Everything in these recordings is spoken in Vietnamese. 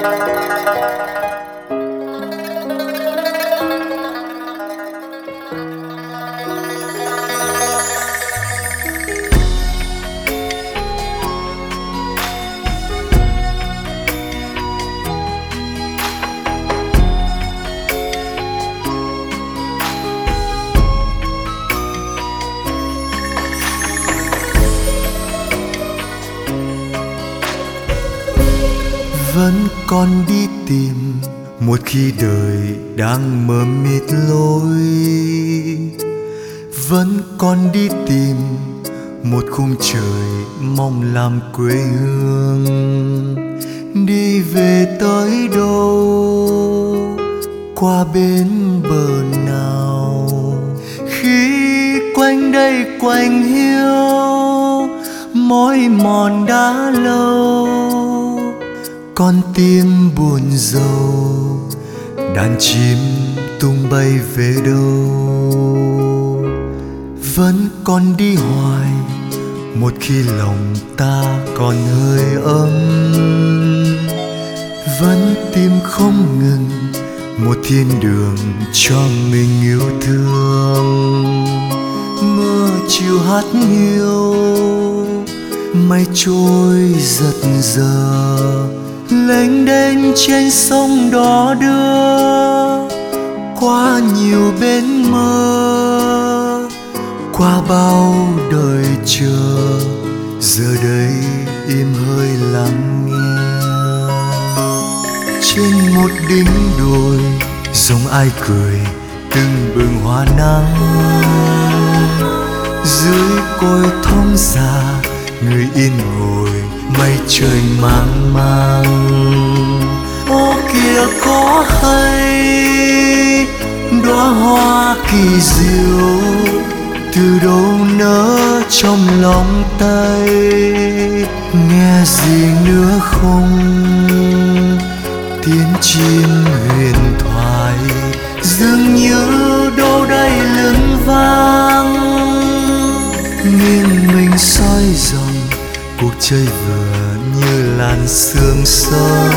Vẫn còn đi tìm một khi đời đang mờ mịt lối, vẫn còn đi tìm một khung trời mong làm quê hương. Đi về tới đâu, qua bên bờ nào, khi quanh đây quanh hiu mỏi mòn đã lâu. Con tim buồn rầu, đàn chim tung bay về đâu. Vẫn còn đi hoài một khi lòng ta còn hơi ấm, vẫn tìm không ngừng một thiên đường cho mình yêu thương. Mưa chiều hát hiu, mây trôi giật giờ, lênh đênh trên sông đò đưa qua nhiều bến mơ, qua bao đời chờ. Giờ đây im hơi lắng nghe, trên một đỉnh đồi giống ai cười từng bừng hoa nắng. Dưới cội thông già người yên ngồi mây trời mang mang. Ô kìa có hay đóa hoa kỳ diệu từ đâu nở trong lòng tay. Nghe gì nữa không, tiếng chim huyền thoại dường như đâu đây lưng vang. Nghiêng mình soi dòng cuộc chơi vừa như làn sương sớm.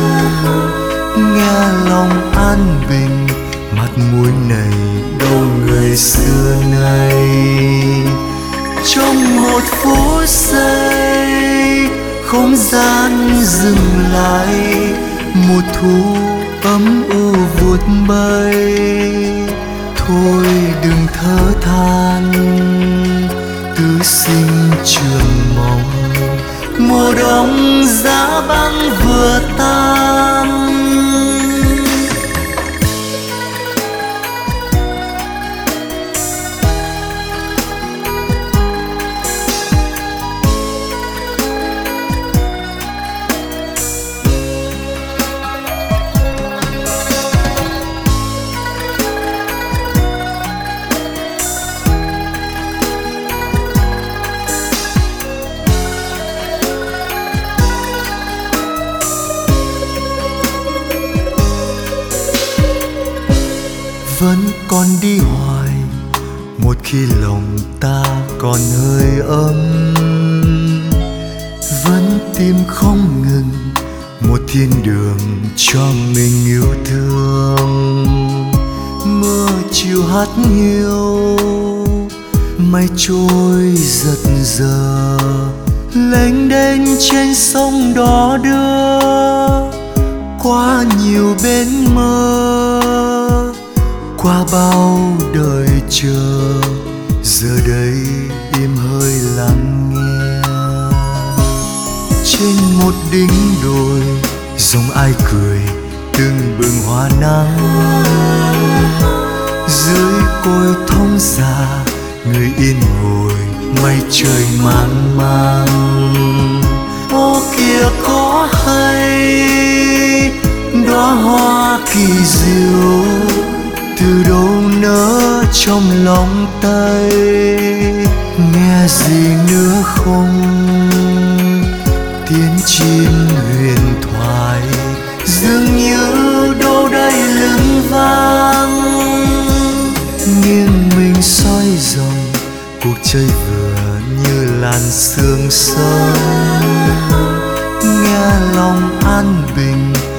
Nghe lòng an bình mặt mũi này đâu người xưa nay. Trong một phút giây không gian dừng lại, một thu ấm u vụt bay. Thôi đừng thở than, cứ sinh trường mong mùa đông giá băng vừa tan. Vẫn còn đi hoài một khi lòng ta còn hơi ấm, vẫn tìm không ngừng một thiên đường cho mình yêu thương. Mưa chiều hát hiu, mây trôi giật giờ, lênh đênh trên sông đò đưa qua nhiều bến mơ, qua bao đời chờ. Giờ đây im hơi lắng nghe, trên một đỉnh đồi giống ai cười từng bừng hoa nắng. Dưới cội thông già người yên ngồi mây trời mang mang. Ô kìa có hay đóa hoa kỳ diệu từ đâu nở trong lòng tay. Nghe gì nữa không, tiếng chim huyền thoại dường như đâu đây lưng vang. Nghiêng mình soi dòng cuộc chơi vừa như làn sương sớm. Nghe lòng an bình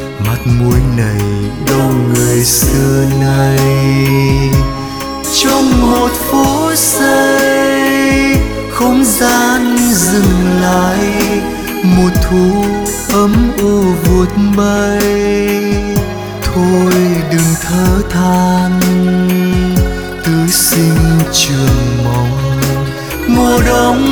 muối này đâu người xưa nay. Trong một phút giây không gian dừng lại, một thu ấm u vụt bay. Thôi đừng thở than tứ sinh trường mong, mùa đông